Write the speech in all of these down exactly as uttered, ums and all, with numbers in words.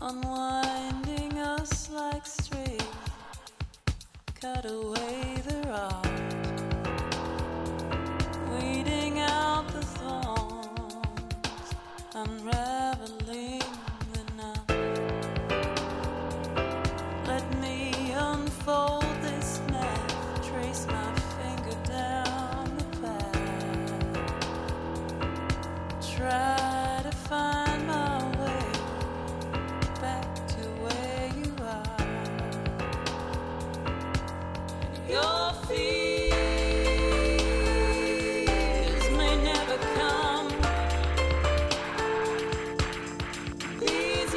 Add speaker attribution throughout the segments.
Speaker 1: unwinding us like strings, cut away the rod, weeding out the thorns, unraveling the knot. Let me unfold this map, trace my finger down the path, try to find my way back to where you are. Your fears may never come. These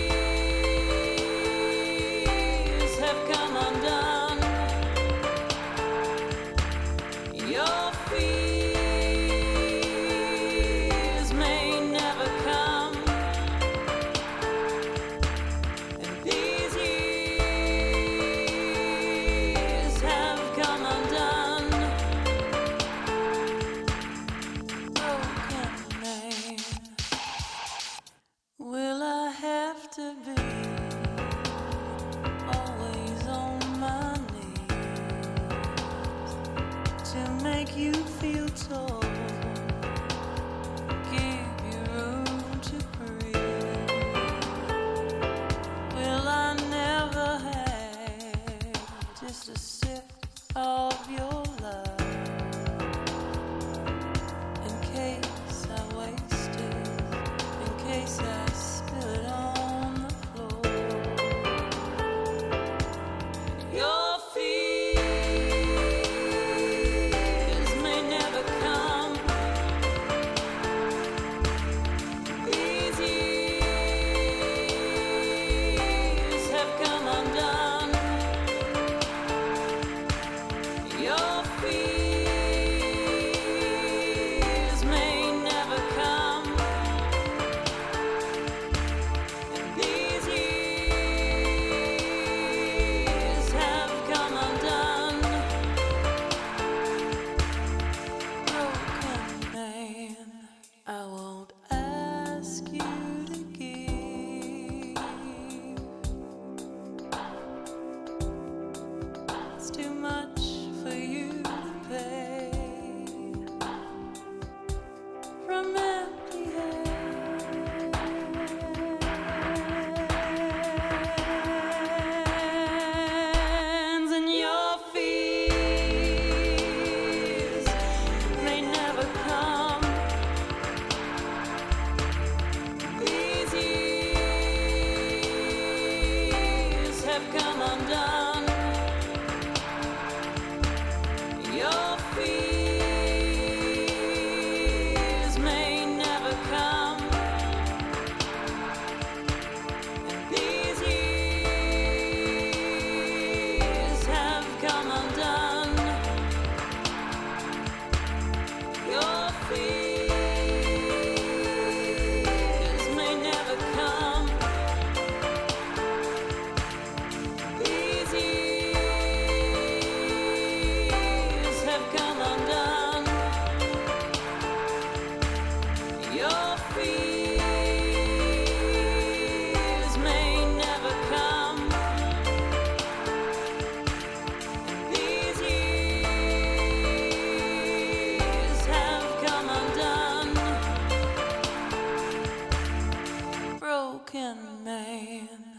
Speaker 1: years have come undone. Your fears may never come. And these years have come undone. Broken man, will I have to be always on my knees to make you feel tall, give you room to breathe? Will I never have just a sip of your love in case I waste it, in case I spill it on the floor? Your fears may never come. These years have come undone. Your fears may never come. And these years have come undone. Broken man, I won't ask you to give. It's too much for you to pay from empty hands. And your fears may never come. These years have come undone. Your fears may never come. And these years have come undone. Your fears may never come. These years have come undone. Your fears may never come. These years have come undone. Broken man.